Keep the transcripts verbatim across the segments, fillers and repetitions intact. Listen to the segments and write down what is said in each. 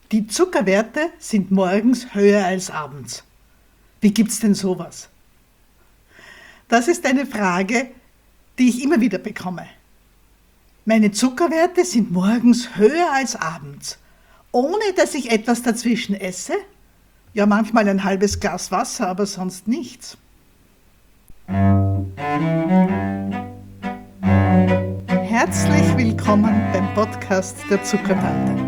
Die Zuckerwerte sind morgens höher als abends. Wie gibt's denn sowas? Das ist eine Frage, die ich immer wieder bekomme. Meine Zuckerwerte sind morgens höher als abends, ohne dass ich etwas dazwischen esse? Ja, manchmal ein halbes Glas Wasser, aber sonst nichts. Herzlich willkommen beim Podcast der Zuckertante.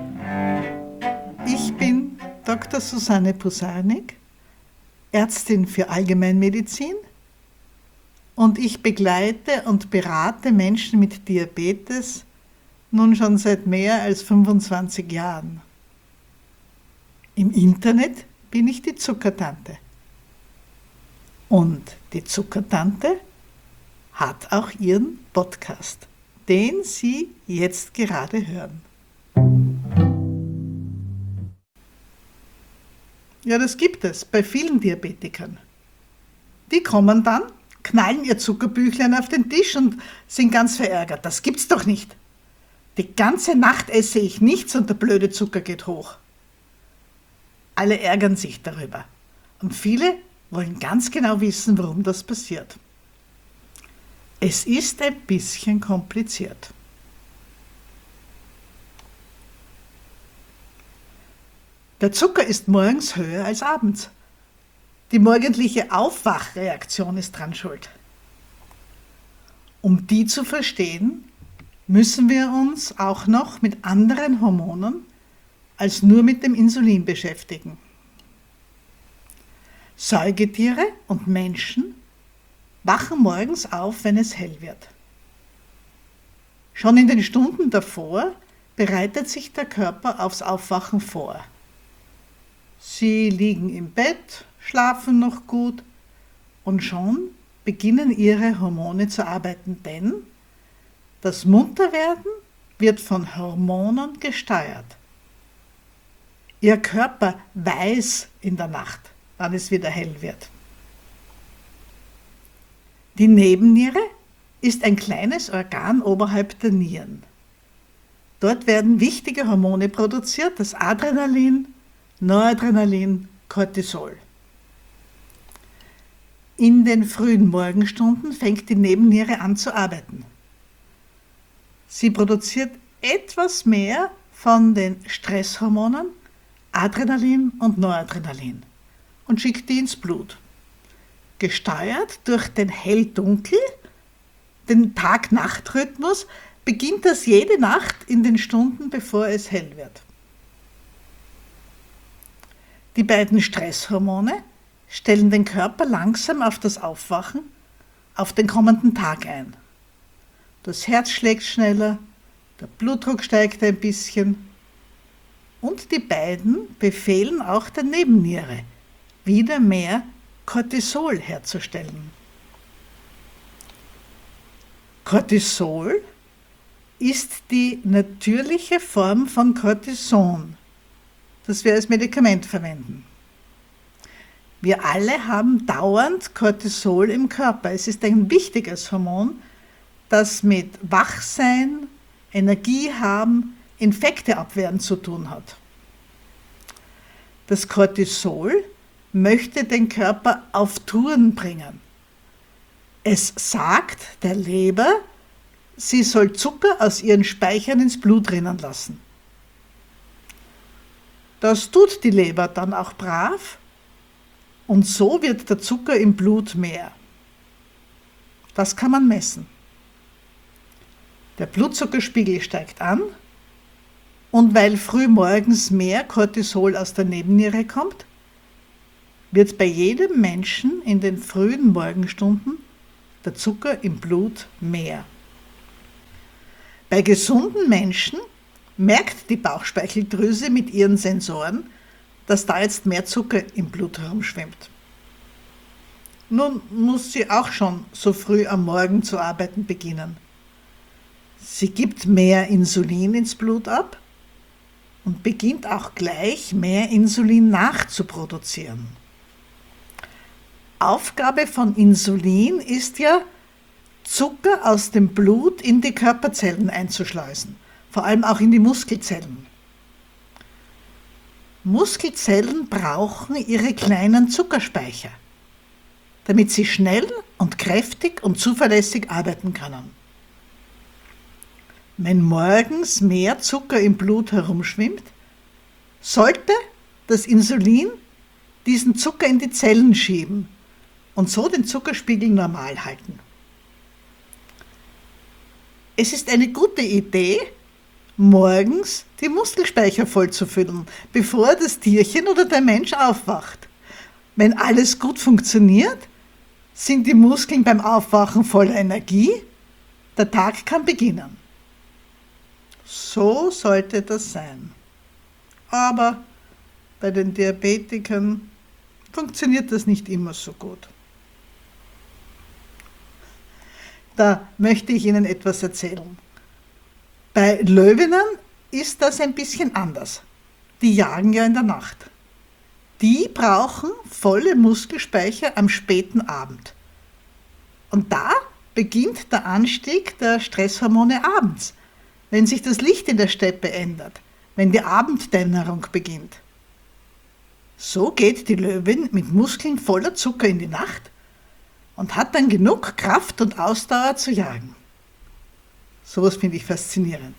Ich bin Doktor Susanne Pusarnik, Ärztin für Allgemeinmedizin, und ich begleite und berate Menschen mit Diabetes nun schon seit mehr als fünfundzwanzig Jahren. Im Internet bin ich die Zuckertante. Und die Zuckertante hat auch ihren Podcast, den Sie jetzt gerade hören. Ja, das gibt es bei vielen Diabetikern. Die kommen dann, knallen ihr Zuckerbüchlein auf den Tisch und sind ganz verärgert. Das gibt's doch nicht. Die ganze Nacht esse ich nichts und der blöde Zucker geht hoch. Alle ärgern sich darüber. Und viele wollen ganz genau wissen, warum das passiert. Es ist ein bisschen kompliziert. Der Zucker ist morgens höher als abends. Die morgendliche Aufwachreaktion ist dran schuld. Um die zu verstehen, müssen wir uns auch noch mit anderen Hormonen als nur mit dem Insulin beschäftigen. Säugetiere und Menschen wachen morgens auf, wenn es hell wird. Schon in den Stunden davor bereitet sich der Körper aufs Aufwachen vor. Sie liegen im Bett, schlafen noch gut und schon beginnen ihre Hormone zu arbeiten, denn das Munterwerden wird von Hormonen gesteuert. Ihr Körper weiß in der Nacht, wann es wieder hell wird. Die Nebenniere ist ein kleines Organ oberhalb der Nieren. Dort werden wichtige Hormone produziert, das Adrenalin, Noradrenalin, Cortisol. In den frühen Morgenstunden fängt die Nebenniere an zu arbeiten. Sie produziert etwas mehr von den Stresshormonen, Adrenalin und Noradrenalin und schickt die ins Blut. Gesteuert durch den Hell-Dunkel, den Tag-Nacht-Rhythmus, beginnt das jede Nacht in den Stunden, bevor es hell wird. Die beiden Stresshormone stellen den Körper langsam auf das Aufwachen, auf den kommenden Tag ein. Das Herz schlägt schneller, der Blutdruck steigt ein bisschen und die beiden befehlen auch der Nebenniere, wieder mehr Cortisol herzustellen. Cortisol ist die natürliche Form von Cortison, das wir als Medikament verwenden. Wir alle haben dauernd Cortisol im Körper. Es ist ein wichtiges Hormon, das mit Wachsein, Energie haben, Infekte abwehren zu tun hat. Das Cortisol möchte den Körper auf Touren bringen. Es sagt der Leber, sie soll Zucker aus ihren Speichern ins Blut rinnen lassen. Das tut die Leber dann auch brav und so wird der Zucker im Blut mehr. Das kann man messen. Der Blutzuckerspiegel steigt an und weil früh morgens mehr Cortisol aus der Nebenniere kommt, wird bei jedem Menschen in den frühen Morgenstunden der Zucker im Blut mehr. Bei gesunden Menschen merkt die Bauchspeicheldrüse mit ihren Sensoren, dass da jetzt mehr Zucker im Blut herumschwimmt. Nun muss sie auch schon so früh am Morgen zu arbeiten beginnen. Sie gibt mehr Insulin ins Blut ab und beginnt auch gleich mehr Insulin nachzuproduzieren. Aufgabe von Insulin ist ja, Zucker aus dem Blut in die Körperzellen einzuschleusen, vor allem auch in die Muskelzellen. Muskelzellen brauchen ihre kleinen Zuckerspeicher, damit sie schnell und kräftig und zuverlässig arbeiten können. Wenn morgens mehr Zucker im Blut herumschwimmt, sollte das Insulin diesen Zucker in die Zellen schieben und so den Zuckerspiegel normal halten. Es ist eine gute Idee, morgens die Muskelspeicher vollzufüllen, bevor das Tierchen oder der Mensch aufwacht. Wenn alles gut funktioniert, sind die Muskeln beim Aufwachen voller Energie, der Tag kann beginnen. So sollte das sein. Aber bei den Diabetikern funktioniert das nicht immer so gut. Da möchte ich Ihnen etwas erzählen. Bei Löwinnen ist das ein bisschen anders. Die jagen ja in der Nacht. Die brauchen volle Muskelspeicher am späten Abend. Und da beginnt der Anstieg der Stresshormone abends, wenn sich das Licht in der Steppe ändert, wenn die Abenddämmerung beginnt. So geht die Löwin mit Muskeln voller Zucker in die Nacht und hat dann genug Kraft und Ausdauer zu jagen. Sowas finde ich faszinierend.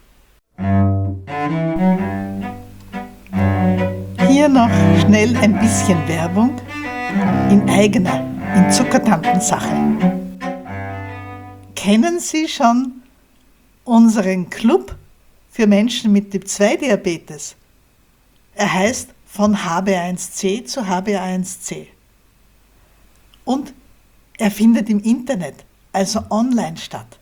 Hier noch schnell ein bisschen Werbung in eigener, in Zuckertantensache. Kennen Sie schon unseren Club für Menschen mit Typ zwei Diabetes? Er heißt von H b A eins C zu H b A eins C. Und er findet im Internet, also online statt.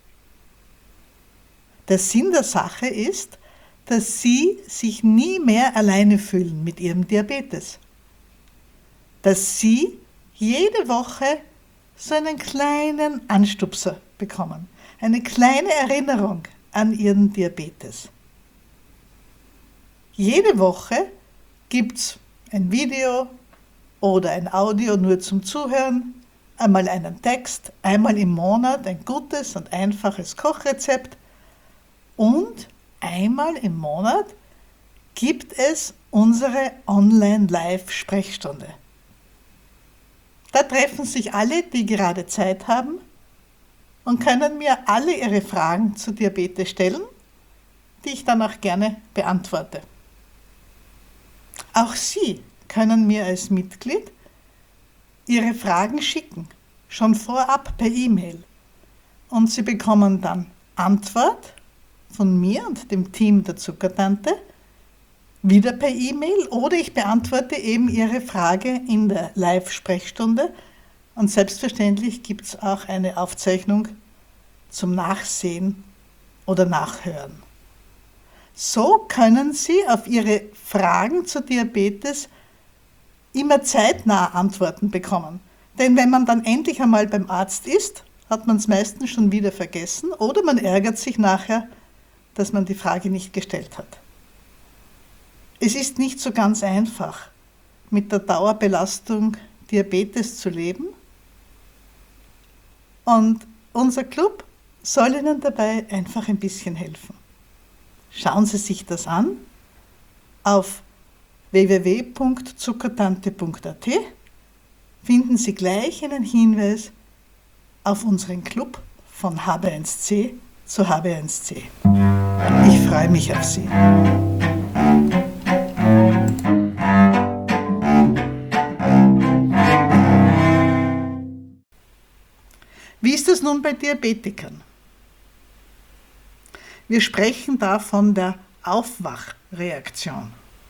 Der Sinn der Sache ist, dass Sie sich nie mehr alleine fühlen mit Ihrem Diabetes. Dass Sie jede Woche so einen kleinen Anstupser bekommen, eine kleine Erinnerung an Ihren Diabetes. Jede Woche gibt es ein Video oder ein Audio nur zum Zuhören, einmal einen Text, einmal im Monat ein gutes und einfaches Kochrezept und einmal im Monat gibt es unsere Online-Live-Sprechstunde. Da treffen sich alle, die gerade Zeit haben und können mir alle ihre Fragen zu Diabetes stellen, die ich dann auch gerne beantworte. Auch Sie können mir als Mitglied Ihre Fragen schicken, schon vorab per E-Mail. Und Sie bekommen dann Antwort von mir und dem Team der Zuckertante, wieder per E-Mail oder ich beantworte eben Ihre Frage in der Live-Sprechstunde und selbstverständlich gibt es auch eine Aufzeichnung zum Nachsehen oder Nachhören. So können Sie auf Ihre Fragen zu Diabetes immer zeitnah Antworten bekommen. Denn wenn man dann endlich einmal beim Arzt ist, hat man es meistens schon wieder vergessen oder man ärgert sich nachher, dass man die Frage nicht gestellt hat. Es ist nicht so ganz einfach, mit der Dauerbelastung Diabetes zu leben. Und unser Club soll Ihnen dabei einfach ein bisschen helfen. Schauen Sie sich das an auf w w w punkt zuckertante punkt a t. Finden Sie gleich einen Hinweis auf unseren Club von H b A eins C zu H b A eins C. Ich freue mich auf Sie. Wie ist es nun bei Diabetikern? Wir sprechen da von der Aufwachreaktion.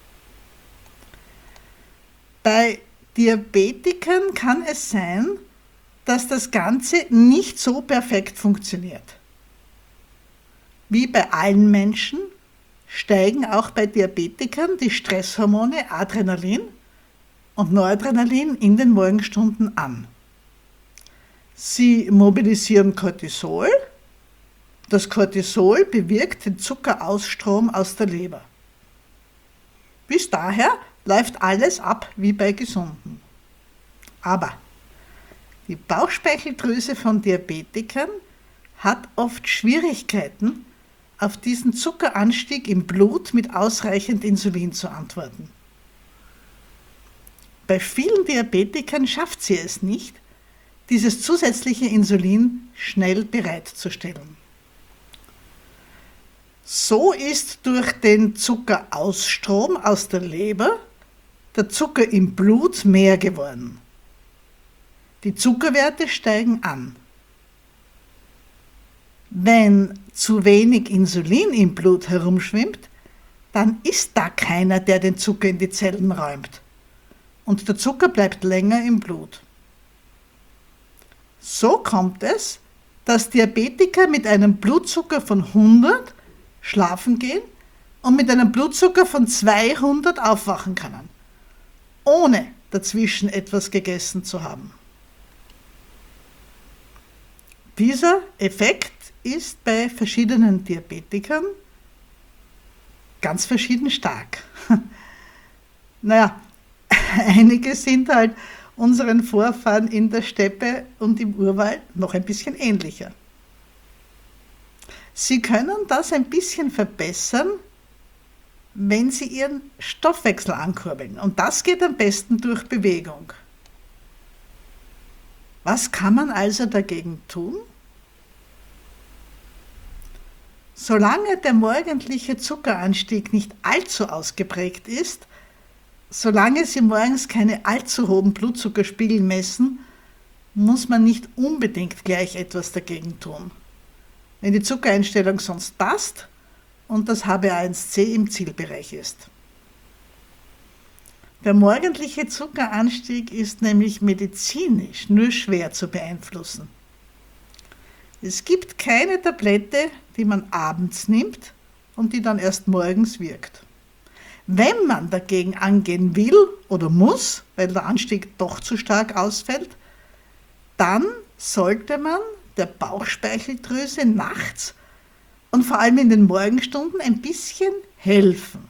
Bei Diabetikern kann es sein, dass das Ganze nicht so perfekt funktioniert. Wie bei allen Menschen steigen auch bei Diabetikern die Stresshormone Adrenalin und Noradrenalin in den Morgenstunden an. Sie mobilisieren Cortisol. Das Cortisol bewirkt den Zuckerausstrom aus der Leber. Bis daher läuft alles ab wie bei Gesunden. Aber die Bauchspeicheldrüse von Diabetikern hat oft Schwierigkeiten, auf diesen Zuckeranstieg im Blut mit ausreichend Insulin zu antworten. bei vielen Diabetikern schafft sie es nicht, dieses zusätzliche Insulin schnell bereitzustellen. So ist durch den Zuckerausstrom aus der Leber der Zucker im Blut mehr geworden. Die Zuckerwerte steigen an. Wenn zu wenig Insulin im Blut herumschwimmt, dann ist da keiner, der den Zucker in die Zellen räumt. Und der Zucker bleibt länger im Blut. So kommt es, dass Diabetiker mit einem Blutzucker von hundert schlafen gehen und mit einem Blutzucker von zweihundert aufwachen können, ohne dazwischen etwas gegessen zu haben. Dieser Effekt ist bei verschiedenen Diabetikern ganz verschieden stark. Naja, einige sind halt unseren Vorfahren in der Steppe und im Urwald noch ein bisschen ähnlicher. Sie können das ein bisschen verbessern, wenn Sie Ihren Stoffwechsel ankurbeln. Und das geht am besten durch Bewegung. Was kann man also dagegen tun? Solange der morgendliche Zuckeranstieg nicht allzu ausgeprägt ist, solange Sie morgens keine allzu hohen Blutzuckerspiegel messen, muss man nicht unbedingt gleich etwas dagegen tun. Wenn die Zuckereinstellung sonst passt und das H b A eins C im Zielbereich ist. Der morgendliche Zuckeranstieg ist nämlich medizinisch nur schwer zu beeinflussen. Es gibt keine Tablette, die man abends nimmt und die dann erst morgens wirkt. Wenn man dagegen angehen will oder muss, weil der Anstieg doch zu stark ausfällt, dann sollte man der Bauchspeicheldrüse nachts und vor allem in den Morgenstunden ein bisschen helfen.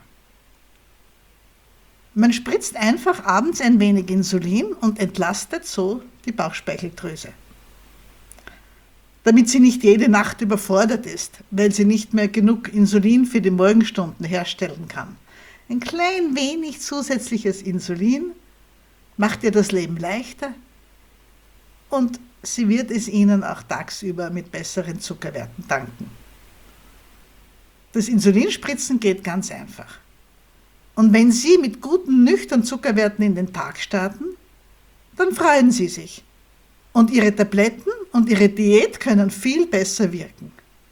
Man spritzt einfach abends ein wenig Insulin und entlastet so die Bauchspeicheldrüse, damit sie nicht jede Nacht überfordert ist, weil sie nicht mehr genug Insulin für die Morgenstunden herstellen kann. Ein klein wenig zusätzliches Insulin macht ihr das Leben leichter und sie wird es Ihnen auch tagsüber mit besseren Zuckerwerten danken. Das Insulinspritzen geht ganz einfach. Und wenn Sie mit guten, nüchternen Zuckerwerten in den Tag starten, dann freuen Sie sich. Und Ihre Tabletten und Ihre Diät können viel besser wirken.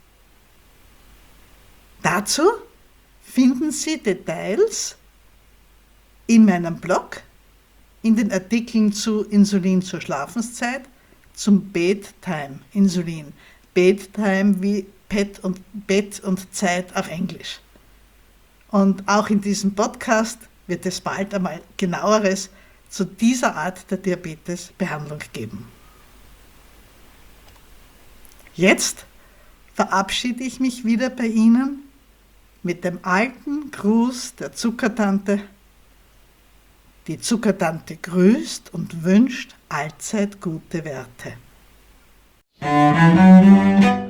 Dazu finden Sie Details in meinem Blog, in den Artikeln zu Insulin zur Schlafenszeit, zum Bedtime-Insulin. Bedtime wie Bett und, Bett und Zeit auf Englisch. Und auch in diesem Podcast wird es bald einmal genaueres zu dieser Art der Diabetesbehandlung geben. Jetzt verabschiede ich mich wieder bei Ihnen mit dem alten Gruß der Zuckertante. Die Zuckertante grüßt und wünscht allzeit gute Werte.